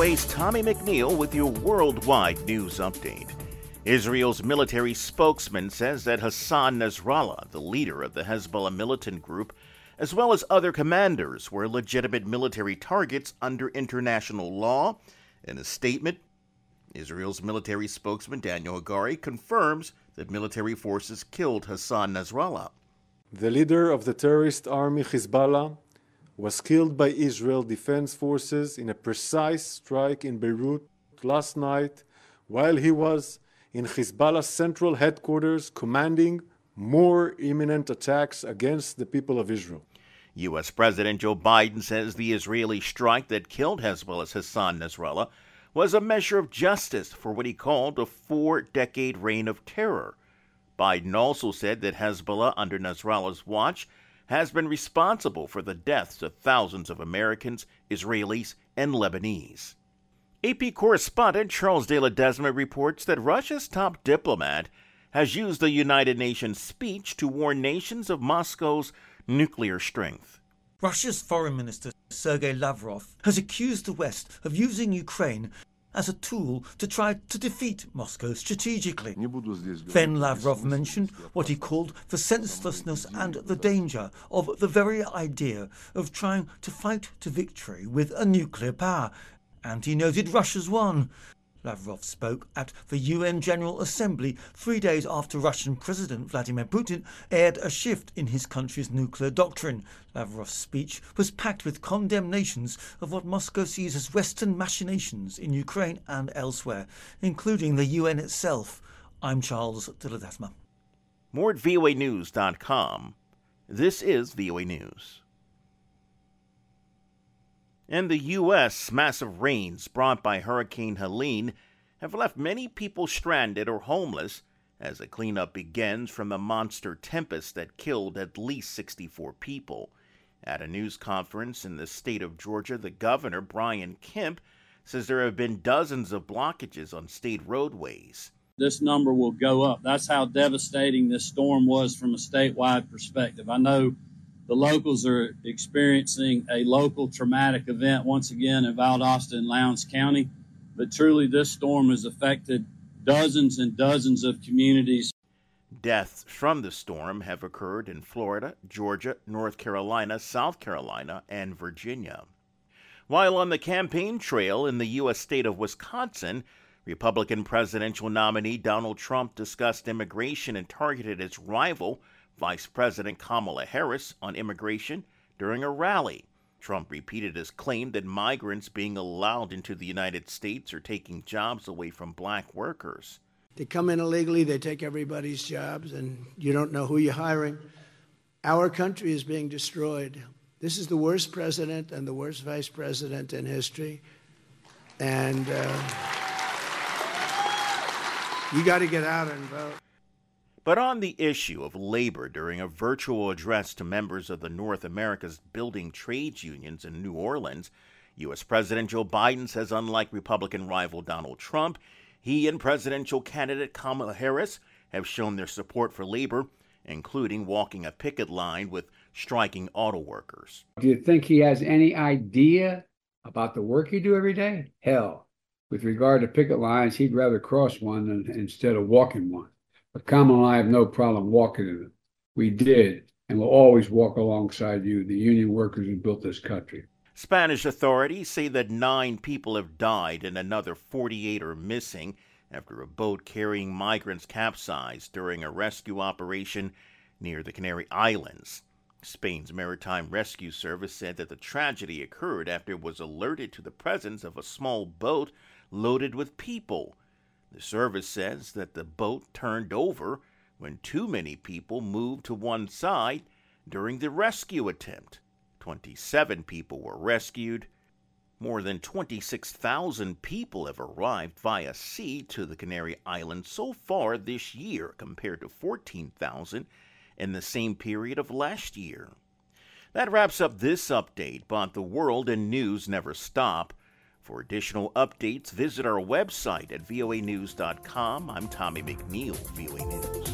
VOA's Tommy McNeil with your worldwide news update. Israel's military spokesman says that Hassan Nasrallah, the leader of the Hezbollah militant group, as well as other commanders, were legitimate military targets under international law. In a statement, Israel's military spokesman Daniel Hagari confirms that military forces killed Hassan Nasrallah. The leader of the terrorist army Hezbollah was killed by Israel Defense Forces in a precise strike in Beirut last night while he was in Hezbollah's central headquarters commanding more imminent attacks against the people of Israel. U.S. President Joe Biden says the Israeli strike that killed Hezbollah's Hassan Nasrallah was a measure of justice for what he called a 4-decade reign of terror. Biden also said that Hezbollah, under Nasrallah's watch, has been responsible for the deaths of thousands of Americans, Israelis, and Lebanese. AP correspondent Charles de Ledesma reports that Russia's top diplomat has used the United Nations speech to warn nations of Moscow's nuclear strength. Russia's Foreign Minister Sergei Lavrov has accused the West of using Ukraine as a tool to try to defeat Moscow strategically. Then Lavrov mentioned what he called the senselessness and the danger of the very idea of trying to fight to victory with a nuclear power, and he noted Russia's won. Lavrov spoke at the UN General Assembly 3 days after Russian President Vladimir Putin aired a shift in his country's nuclear doctrine. Lavrov's speech was packed with condemnations of what Moscow sees as Western machinations in Ukraine and elsewhere, including the UN itself. I'm Charles de Ledesma. More at voanews.com. This is VOA News. In the U.S., massive rains brought by Hurricane Helene have left many people stranded or homeless as a cleanup begins from the monster tempest that killed at least 64 people. At a news conference in the state of Georgia, the governor, Brian Kemp, says there have been dozens of blockages on state roadways. This number will go up. That's how devastating this storm was from a statewide perspective. I know the locals are experiencing a local traumatic event once again in Valdosta and Lowndes County, but truly this storm has affected dozens and dozens of communities. Deaths from the storm have occurred in Florida, Georgia, North Carolina, South Carolina, and Virginia. While on the campaign trail in the U.S. state of Wisconsin, Republican presidential nominee Donald Trump discussed immigration and targeted his rival, Vice President Kamala Harris, on immigration during a rally. Trump repeated his claim that migrants being allowed into the United States are taking jobs away from black workers. They come in illegally, they take everybody's jobs, and you don't know who you're hiring. Our country is being destroyed. This is the worst president and the worst vice president in history. And you got to get out and vote. But on the issue of labor during a virtual address to members of the North America's building trades unions in New Orleans, U.S. President Joe Biden says unlike Republican rival Donald Trump, he and presidential candidate Kamala Harris have shown their support for labor, including walking a picket line with striking auto workers. Do you think he has any idea about the work you do every day? Hell, with regard to picket lines, he'd rather cross one instead of walking one. But Kamala and I have no problem walking in them. We did, and will always walk alongside you, the union workers who built this country. Spanish authorities say that 9 people have died and another 48 are missing after a boat carrying migrants capsized during a rescue operation near the Canary Islands. Spain's Maritime Rescue Service said that the tragedy occurred after it was alerted to the presence of a small boat loaded with people. The service says that the boat turned over when too many people moved to one side during the rescue attempt. 27 people were rescued. More than 26,000 people have arrived via sea to the Canary Islands so far this year, compared to 14,000 in the same period of last year. That wraps up this update, but the world and news never stop. For additional updates, visit our website at voanews.com. I'm Tommy McNeil, VOA News.